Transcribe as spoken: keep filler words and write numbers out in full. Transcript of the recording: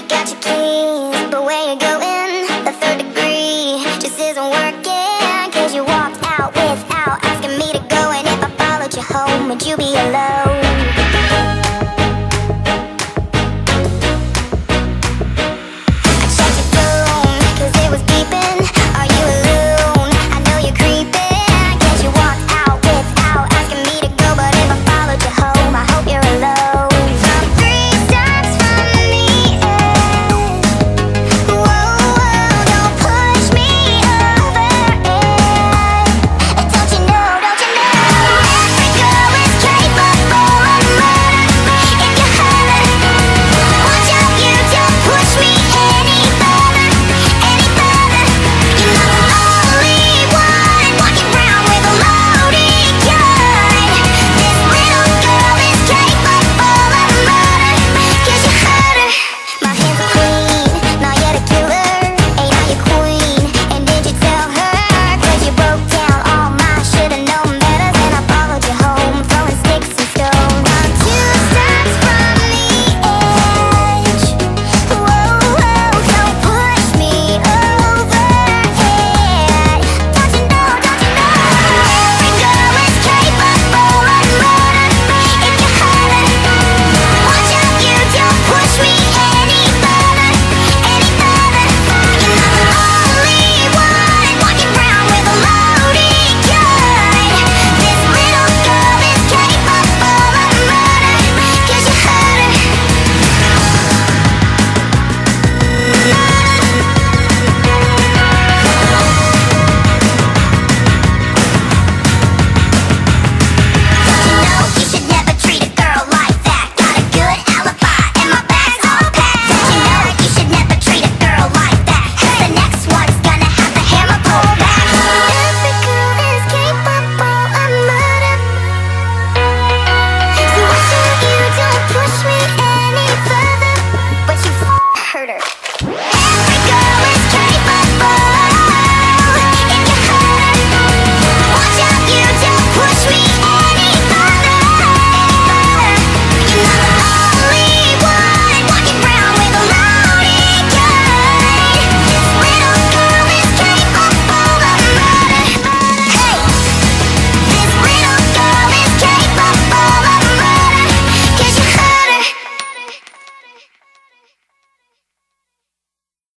got your keys, but where you going? The third degree just isn't working, cause you walked out without asking me to go. And if I followed you home, would you be alone?